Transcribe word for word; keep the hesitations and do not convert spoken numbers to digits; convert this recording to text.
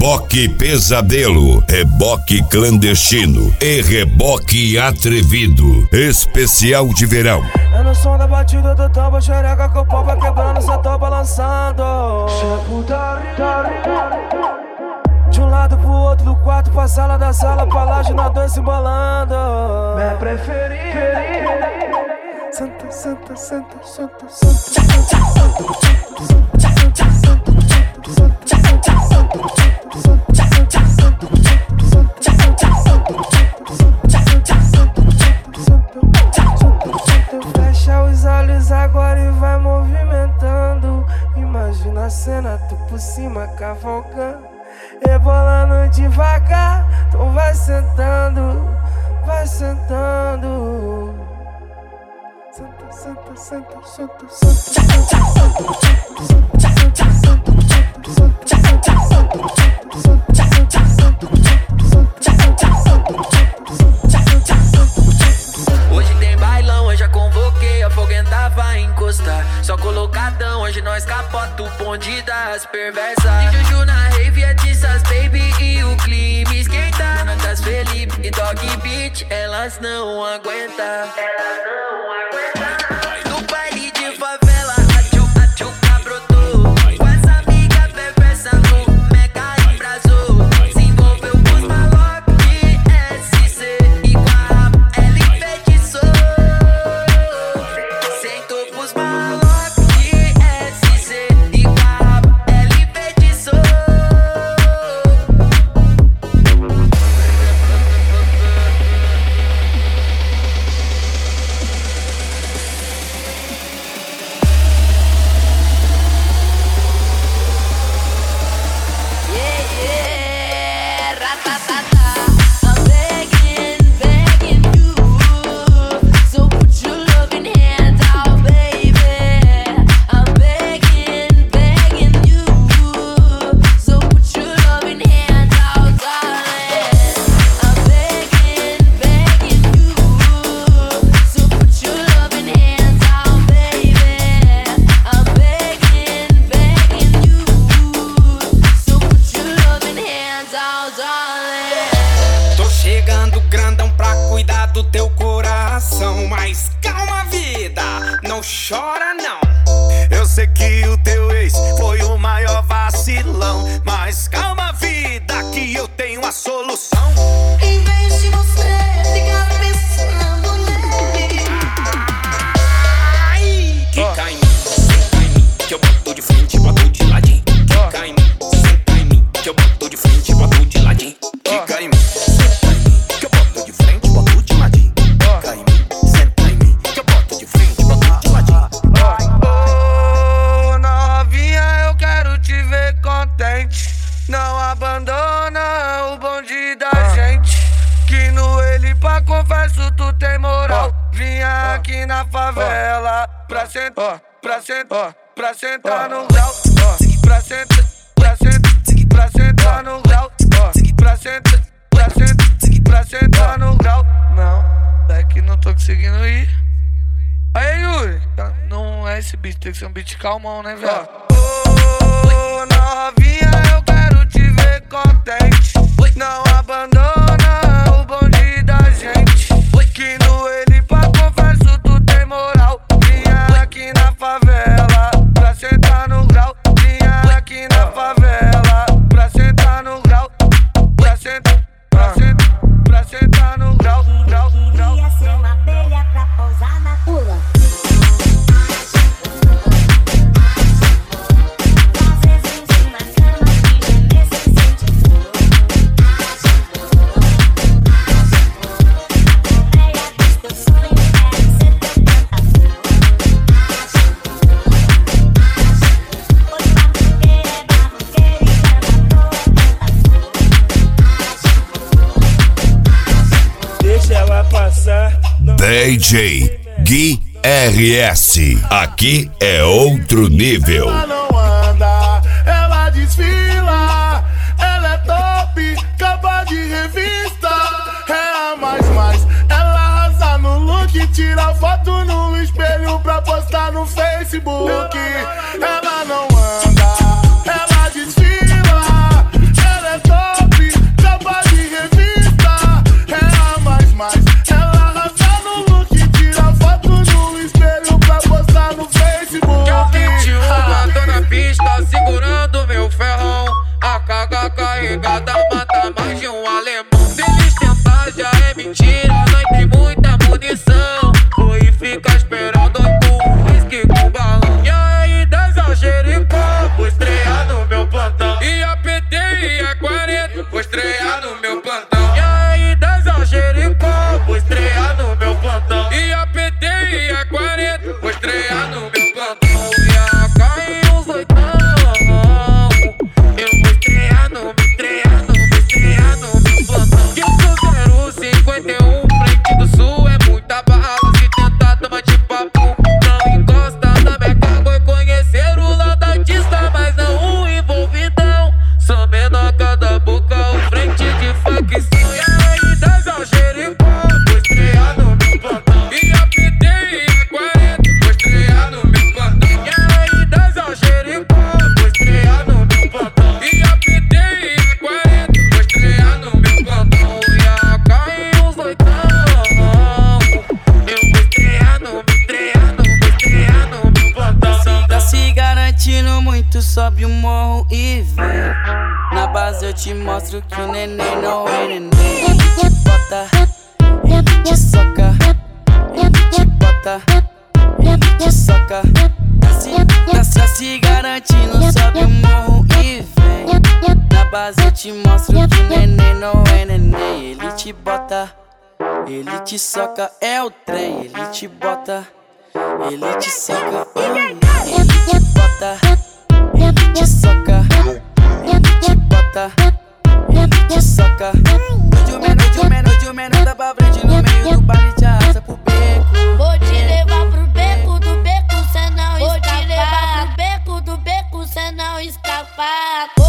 Reboque pesadelo, reboque clandestino e reboque atrevido. Especial de verão. É no som da batida do tambo, xereca que o pau vai quebrando, só tô balançando. De um lado pro outro do quarto, pra sala da sala, pra laje, nós dois se embolando. Minha preferida. Santa, santa, santa, santa, santa, fecha os olhos agora e vai movimentando. Imagina a cena, tu por cima cavalgando, rebolando devagar. Então vai sentando, vai sentando. Santa, santa, santa, santa, Hoje tem bailão, eu já convoquei, a foguenta vai encostar. Só colocadão, hoje nós capota o bonde das perversas. Tem Juju na rave, é Tissas Baby e o clima esquenta. Natas Felipe e Dog Beat, elas não aguentam. Elas não aguentam. No baile de favela, a tchuca, tchuca brotou. Com essa amiga perversa no mega embrasou. Se envolveu com os malocos de S C e com a rapa ela enfeitiçou. Sentou pros malocos de S C e com a rapa ela enfeitiçou. Tô chegando grandão pra cuidar do teu coração. Mas calma, vida, não chora não. Eu sei que o teu ex foi o maior vacilão. Mas calma, vida, que eu tenho a solução. Em vez de você ficar pensando nele, Ai, quica em mim, senta em mim, que eu boto de frente, boto de ladinho. Quica em mim, senta em mim, que eu boto de frente, boto de ladinho. Quica em mim, senta em mim, que eu boto de frente, boto de ladinho. Quica em mim, senta em mim, que eu boto de frente, boto de ladinho. Ô, novinha, eu quero te ver contente. Não abandona o bonde da gente. Que no ele pra confesso tu tem moral. Vinha aqui na favela pra sentar, pra sentar, pra sentar no grau. Pra sentar, pra sentar, pra sentar no grau. Pra sentar, pra sentar, pra sentar no grau. Não, é que não tô conseguindo ir. Aí, Yuri, não é esse beat, tem que ser um beat calmão, né, velho? Ô, novinha, eu quero te ver contente. Não abandona o bonde da gente. Que no ele pra confesso tu tem moral. Vinha aqui na favela pra sentar no grau. Vinha aqui na favela pra sentar no grau. Pra sentar, pra sentar, pra sentar no grau, grau, grau. queria ser uma abelha pra pousar na pula. D J Gui R S. Aqui é outro nível. Ela não anda, ela desfila. Ela é top, capa de revista. É a mais mais. Ela arrasa no look, tira foto no espelho pra postar no Facebook. Ela não anda, ela desfila. Ela é sobe o morro e vem. Na base eu te mostro que o neném não é neném. Ele te bota, ele te soca, ele te bota, ele te soca. Tá se, tá se garantindo, sobe o morro e vem. Na base eu te mostro que o neném não é neném. Ele te bota, ele te soca, é o trem. Ele te bota, ele te soca, ele te bota, ele te soca, ele te bota, ele te soca. Hoje o menor, hoje o menor, hoje o menor tá pra frente no meio do baile, te arrasta pro beco. Vou te levar pro beco do beco, cê não escapa. Vou te levar pro beco do beco, cê não escapa.